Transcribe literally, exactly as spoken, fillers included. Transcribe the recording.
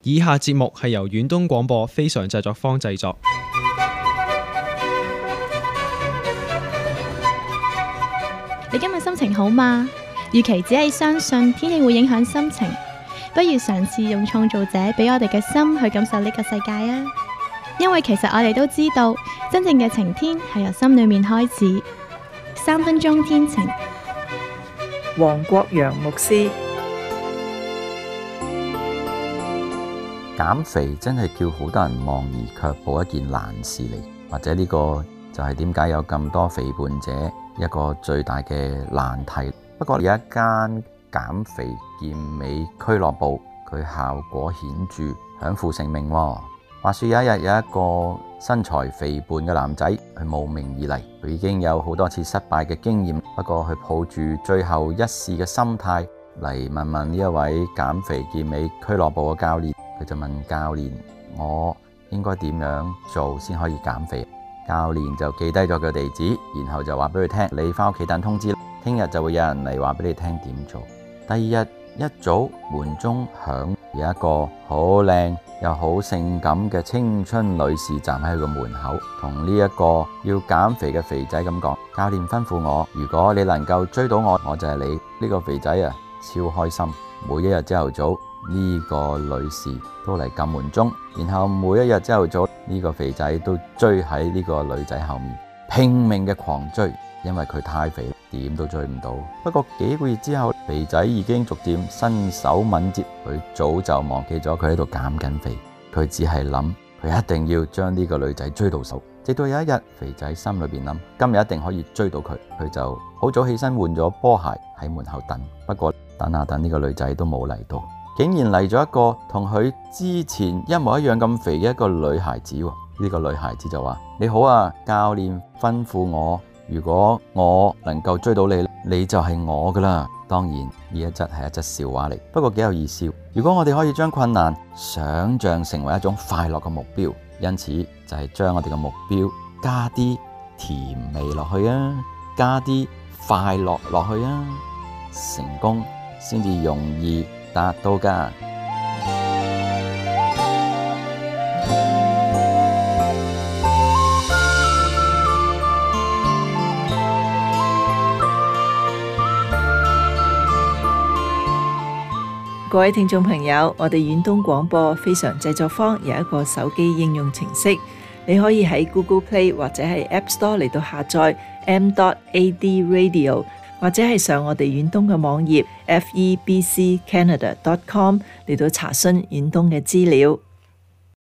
以下節目係由遠東廣播非常製作坊製作。 你今日心情好嗎？與其只係相信天氣會影響心情，不如嘗試用創造者俾我哋嘅心去感受呢個世界啊！因為其實我哋都知道，真正嘅晴天係由心裏面開始。三分鐘天晴， 黃國陽牧師。 減肥真係叫好多人望而卻步一件難事嚟，或者呢個就係點解有咁多肥胖者一個最大嘅難題。不過有一間減肥健美俱樂部，佢效果顯著，享負盛名喎。話說有一日有一個身材肥胖嘅男仔，佢慕名而嚟，佢已經有好多次失敗嘅經驗，不過佢抱住最後一試嘅心態嚟問問呢一位減肥健美俱樂部嘅教練。佢就問教練：我應該點樣做先可以減肥？教練就記低咗佢地址，然後就話俾佢聽：你返屋企等通知，聽日就會有人嚟話俾你聽點做。第二日一早門鐘響，有一個好靚又好性感嘅青春女士站喺佢個門口，同呢一個要減肥嘅肥仔咁講：教練吩咐我，如果你能夠追到我，我就係你。呢個肥仔啊，超開心。每一日朝頭早呢個女士都嚟撳門鐘，然後每一日朝頭早呢個肥仔都追喺呢個女仔後面，拼命嘅狂追，因為佢太肥，點都追唔到。不過幾個月之後，肥仔已經逐漸身手敏捷，佢早就忘記咗佢喺度減緊肥，佢只係諗佢一定要將呢個女仔追到手。直到有一日，肥仔心裏邊諗，今日一定可以追到佢，佢就好早起身換咗波鞋喺門口等。不過等下等呢個女仔都冇嚟到，竟然嚟咗一個同佢之前一模一樣咁肥嘅一個女孩子。呢個女孩子就話：你好啊，教練吩咐我，如果我能夠追到你，你就係我噶啦。當然呢一則係一則笑話嚟，不過幾有意思。如果我哋可以將困難想象成為一種快樂嘅目標，因此就係將我哋嘅目標加啲甜味落去啊，加啲快樂落去啊，成功先至容易達到噶。 各位聽眾朋友，我哋遠東廣播非常製作坊有一個手機應用程式，你可以喺 Google Play 或者係 App Store 嚟到下載 m dot a d radio， 或者係上我哋遠東嘅網頁 f e b c canada dot com 嚟到查詢遠東嘅資料。